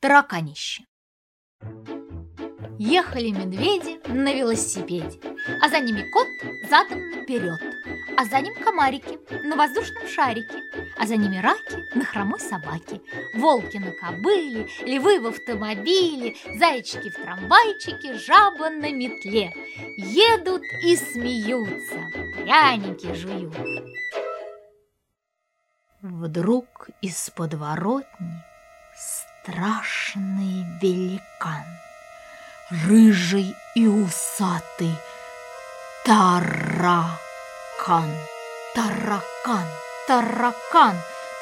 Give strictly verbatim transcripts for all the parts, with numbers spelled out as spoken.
Тараканище. Ехали медведи на велосипеде, а за ними кот задом наперед, а за ним комарики на воздушном шарике, а за ними раки на хромой собаке, волки на кобыле, львы в автомобиле, зайчики в трамвайчике, жаба на метле. Едут и смеются, пряники жуют. Вдруг из подворотни страшный великан, рыжий и усатый таракан. Таракан, таракан,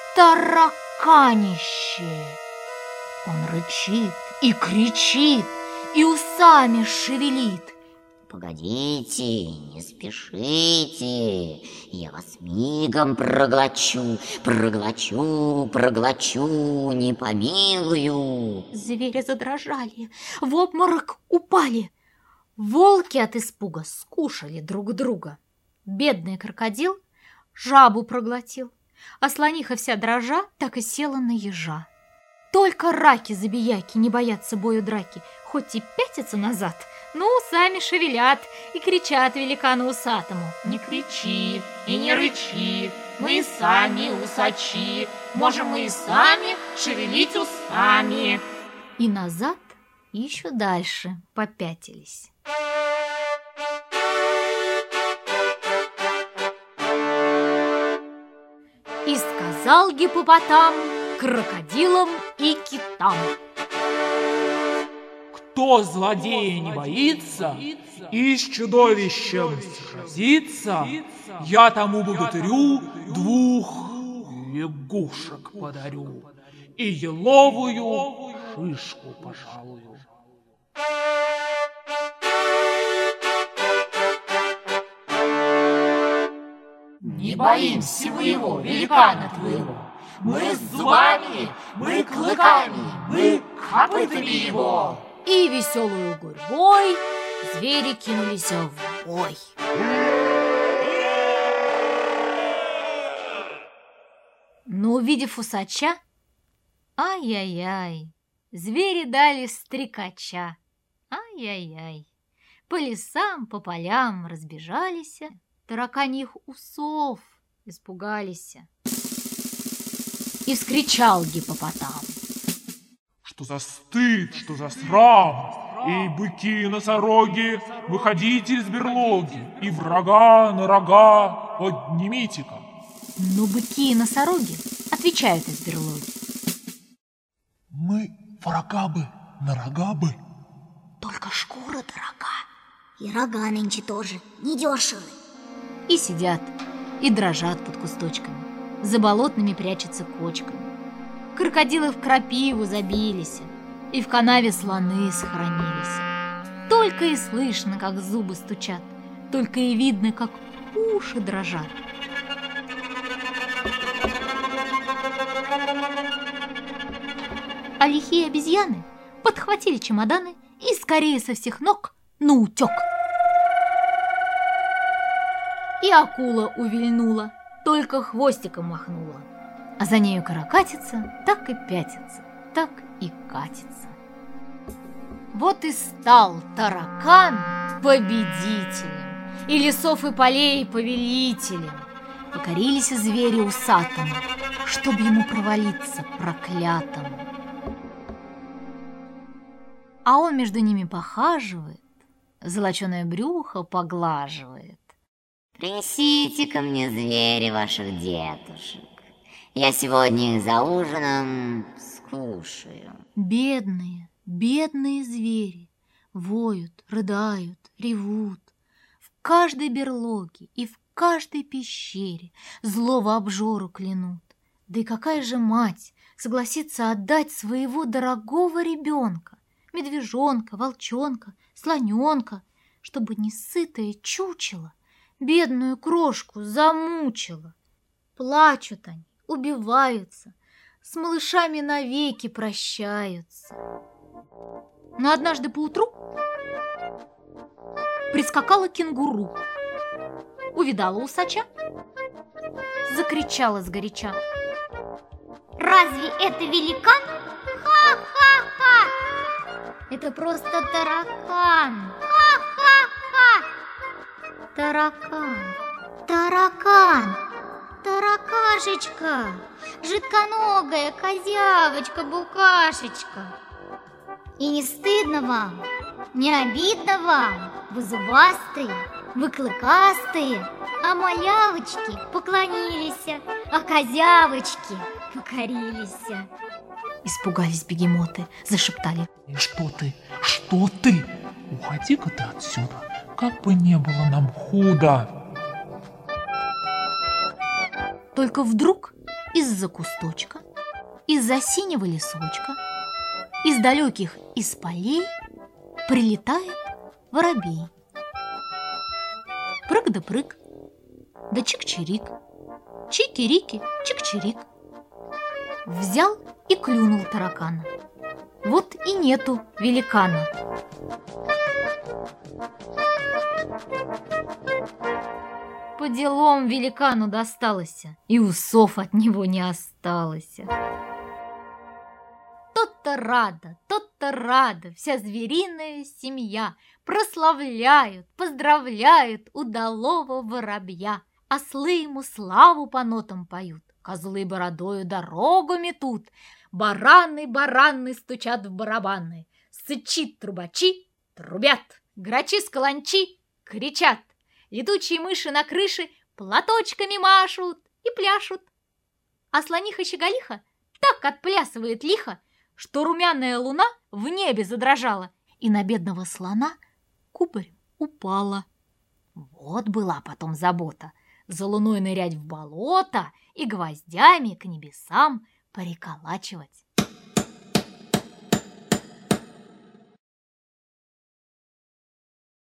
тараканище. Он рычит и кричит, и усами шевелит. Погодите, не спешите, я вас мигом проглочу, проглочу, проглочу, не помилую. Звери задрожали, в обморок упали. Волки от испуга скушали друг друга. Бедный крокодил жабу проглотил, а слониха вся дрожа так и села на ежа. Только раки-забияки не боятся бою драки, хоть и пятятся назад, но усами шевелят и кричат великану усатому: «Не кричи и не рычи, мы и сами усачи, можем мы и сами шевелить усами». И назад еще дальше попятились. И сказал гиппопотам крокодилам и китам: кто злодея не боится и с чудовищем сразится, я тому богатырю двух лягушек подарю и еловую шишку пожалую. Не боимся мы его, великана твоего. Мы с зубами, мы клыками, мы копытами его. И веселую гурьбой звери кинулись в бой. Но, увидев усача, ай-яй-яй, звери дали стрекача. Ай-яй-яй, по лесам, по полям разбежались, тараканьих усов испугались. И вскричал гиппопотам: что за стыд, что за срам! Эй, быки-носороги, выходите из берлоги и врага на рога поднимите-ка. Но быки и носороги отвечают из берлоги: мы врага бы на рога бы. Только шкура дорога, и рога нынче тоже недешевы. И сидят, и дрожат под кусточками, за болотными прячутся кочками. Крокодилы в крапиву забились, и в канаве слоны схоронились. Только и слышно, как зубы стучат, только и видно, как уши дрожат. А лихие обезьяны подхватили чемоданы и скорее со всех ног наутек. И акула увильнула, только хвостиком махнула, а за нею каракатица так и пятится, так и катится. Вот и стал таракан победителем, и лесов и полей повелителем. Покорились звери усатому, чтоб ему провалиться проклятому. А он между ними похаживает, золоченое брюхо поглаживает. Принесите ко мне звери ваших детушек, я сегодня их за ужином скушаю. Бедные, бедные звери воют, рыдают, ревут. В каждой берлоге и в каждой пещере злого обжору клянут. Да и какая же мать согласится отдать своего дорогого ребенка, медвежонка, волчонка, слоненка, чтобы несытое чучело бедную крошку замучило? Плачут они, убиваются, с малышами навеки прощаются. Но однажды поутру прискакала кенгуру, увидала усача, закричала сгоряча: разве это великан? Ха-ха! Это просто таракан. Ха-ха-ха! Таракан. Таракан! Таракашечка! Жидконогая козявочка-букашечка! И не стыдно вам, не обидно вам? Вы зубастые, вы клыкастые, а малявочки поклонились, а козявочки покорились. Испугались бегемоты, зашептали. И что ты, что ты? Уходи-ка ты отсюда, как бы не было нам худо. Только вдруг из-за кусточка, из-за синего лесочка, из далеких из полей прилетает воробей. Прыг да прыг, да чик-чирик, чики-рики, чик-чирик. Взял и клюнул таракана. Вот и нету великана. По делам великану досталось, и усов от него не осталось. Тот-то рада, тот-то рада, вся звериная семья прославляют, поздравляют удалого воробья. Ослы ему славу по нотам поют, козлы бородою дорогу метут, бараны, бараны стучат в барабаны, сычи, трубачи трубят, грачи с каланчи кричат, летучие мыши на крыше платочками машут и пляшут. А слониха-щеголиха так отплясывает лихо, что румяная луна в небе задрожала и на бедного слона кубарь упала. Вот была потом забота за луной нырять в болото и гвоздями к небесам приколачивать.